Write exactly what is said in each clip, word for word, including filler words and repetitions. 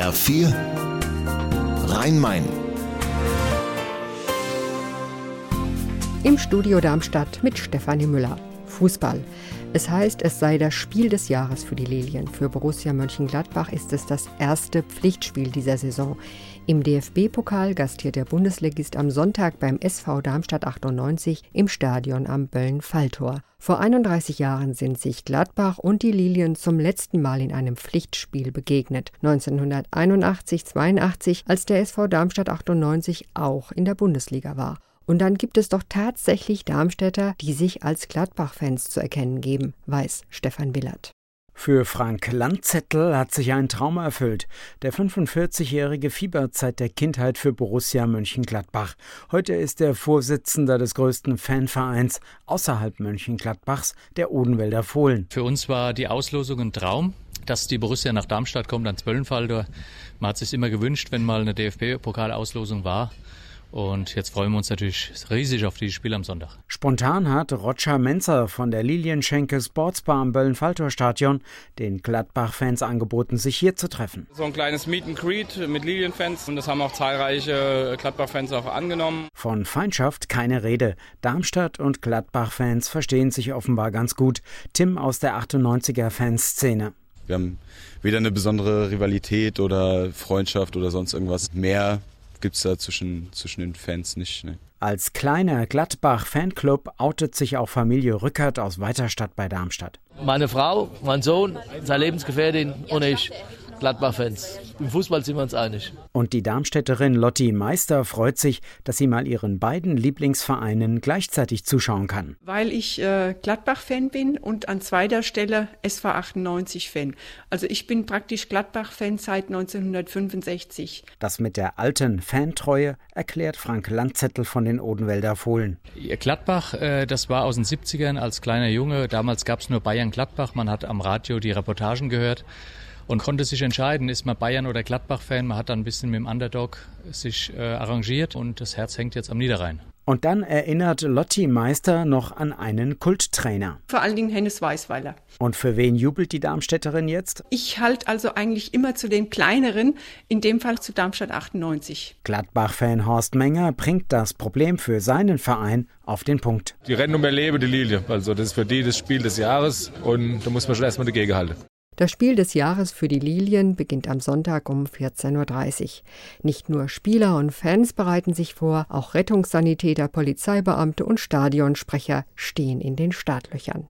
R vier Rhein-Main. Im Studio Darmstadt mit Stefanie Müller. Fußball. Es heißt, es sei das Spiel des Jahres für die Lilien. Für Borussia Mönchengladbach ist es das erste Pflichtspiel dieser Saison. Im D F B-Pokal gastiert der Bundesligist am Sonntag beim S V Darmstadt achtundneunzig im Stadion am Böllen-Falltor. Vor einunddreißig Jahren sind sich Gladbach und die Lilien zum letzten Mal in einem Pflichtspiel begegnet. neunzehnhunderteinundachtzig zweiundachtzig, als der S V Darmstadt achtundneunzig auch in der Bundesliga war. Und dann gibt es doch tatsächlich Darmstädter, die sich als Gladbach-Fans zu erkennen geben, weiß Stefan Willert. Für Frank Landzettel hat sich ein Traum erfüllt. Der fünfundvierzigjährige fiebert seit der Kindheit für Borussia Mönchengladbach. Heute ist er Vorsitzender des größten Fanvereins außerhalb Mönchengladbachs, der Odenwälder Fohlen. Für uns war die Auslosung ein Traum, dass die Borussia nach Darmstadt kommt, ans Böllenfalltor. Man hat sich immer gewünscht, wenn mal eine D F B-Pokalauslosung war. Und jetzt freuen wir uns natürlich riesig auf dieses Spiel am Sonntag. Spontan hat Roger Menzer von der Lilienschenke Sportsbar am Böllen-Falltor-Stadion den Gladbach-Fans angeboten, sich hier zu treffen. So ein kleines Meet and Greet mit Lilienfans und das haben auch zahlreiche Gladbach-Fans auch angenommen. Von Feindschaft keine Rede. Darmstadt und Gladbach-Fans verstehen sich offenbar ganz gut. Tim aus der achtundneunziger-Fanszene. Wir haben weder eine besondere Rivalität oder Freundschaft oder sonst irgendwas. Mehr gibt es da zwischen, zwischen den Fans nicht. Ne? Als kleiner Gladbach-Fanclub outet sich auch Familie Rückert aus Weiterstadt bei Darmstadt. Meine Frau, mein Sohn, seine Lebensgefährtin und ich, Gladbach-Fans. Im Fußball sind wir uns einig. Und die Darmstädterin Lotti Meister freut sich, dass sie mal ihren beiden Lieblingsvereinen gleichzeitig zuschauen kann. Weil ich äh, Gladbach-Fan bin und an zweiter Stelle S V achtundneunzig-Fan. Also ich bin praktisch Gladbach-Fan seit neunzehnhundertfünfundsechzig. Das mit der alten Fantreue erklärt Frank Landzettel von den Odenwälder Fohlen. Gladbach, äh, das war aus den siebzigern als kleiner Junge. Damals gab es nur Bayern-Gladbach. Man hat am Radio die Reportagen gehört und konnte sich entscheiden, ist man Bayern- oder Gladbach-Fan. Man hat dann ein bisschen mit dem Underdog sich äh, arrangiert und das Herz hängt jetzt am Niederrhein. Und dann erinnert Lotti Meister noch an einen Kulttrainer. Vor allen Dingen Hennes Weisweiler. Und für wen jubelt die Darmstädterin jetzt? Ich halte also eigentlich immer zu den kleineren, in dem Fall zu Darmstadt achtundneunzig. Gladbach-Fan Horst Menger bringt das Problem für seinen Verein auf den Punkt. Die rennen um ihr Leben, die Lilie. Also das ist für die das Spiel des Jahres und da muss man schon erstmal dagegen halten. Das Spiel des Jahres für die Lilien beginnt am Sonntag um vierzehn Uhr dreißig. Nicht nur Spieler und Fans bereiten sich vor, auch Rettungssanitäter, Polizeibeamte und Stadionsprecher stehen in den Startlöchern.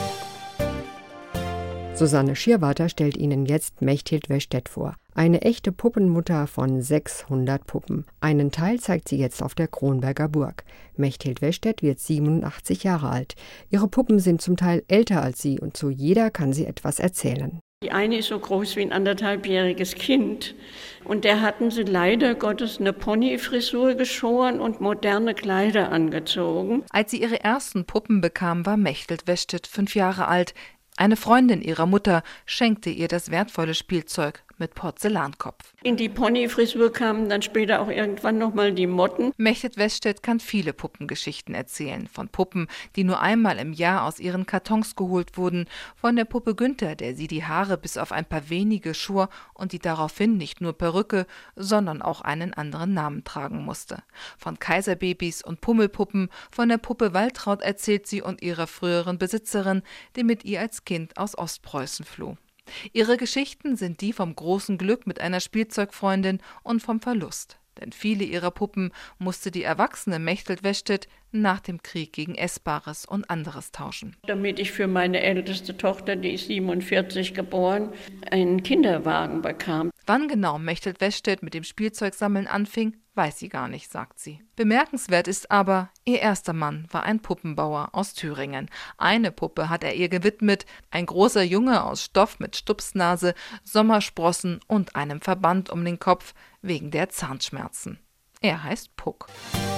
Susanne Schierwarter stellt Ihnen jetzt Mechthild Westedt vor. Eine echte Puppenmutter von sechshundert Puppen. Einen Teil zeigt sie jetzt auf der Kronberger Burg. Mechthild Westedt wird siebenundachtzig Jahre alt. Ihre Puppen sind zum Teil älter als sie und zu jeder kann sie etwas erzählen. Die eine ist so groß wie ein anderthalbjähriges Kind und der hatten sie leider Gottes eine Ponyfrisur geschoren und moderne Kleider angezogen. Als sie ihre ersten Puppen bekam, war Mechthild Westedt fünf Jahre alt. Eine Freundin ihrer Mutter schenkte ihr das wertvolle Spielzeug mit Porzellankopf. In die Ponyfrisur kamen dann später auch irgendwann nochmal die Motten. Mechthild Westedt kann viele Puppengeschichten erzählen. Von Puppen, die nur einmal im Jahr aus ihren Kartons geholt wurden. Von der Puppe Günther, der sie die Haare bis auf ein paar wenige schor und die daraufhin nicht nur Perücke, sondern auch einen anderen Namen tragen musste. Von Kaiserbabys und Pummelpuppen, von der Puppe Waltraud erzählt sie und ihrer früheren Besitzerin, die mit ihr als Kind aus Ostpreußen floh. Ihre Geschichten sind die vom großen Glück mit einer Spielzeugfreundin und vom Verlust. Denn viele ihrer Puppen musste die erwachsene Mechthild Westedt nach dem Krieg gegen Essbares und anderes tauschen. Damit ich für meine älteste Tochter, die ist siebenundvierzig geboren, einen Kinderwagen bekam. Wann genau Mechthild Westedt mit dem Spielzeugsammeln anfing, weiß sie gar nicht, sagt sie. Bemerkenswert ist aber, ihr erster Mann war ein Puppenbauer aus Thüringen. Eine Puppe hat er ihr gewidmet, ein großer Junge aus Stoff mit Stupsnase, Sommersprossen und einem Verband um den Kopf wegen der Zahnschmerzen. Er heißt Puck.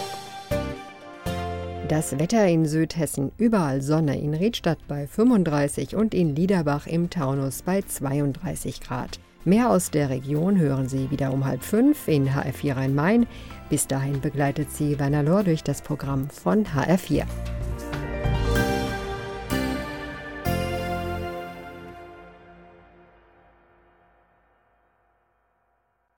Das Wetter in Südhessen, überall Sonne, in Riedstadt bei fünfunddreißig und in Liederbach im Taunus bei zweiunddreißig Grad. Mehr aus der Region hören Sie wieder um halb fünf in H R vier Rhein-Main. Bis dahin begleitet Sie Werner Lohr durch das Programm von H R vier.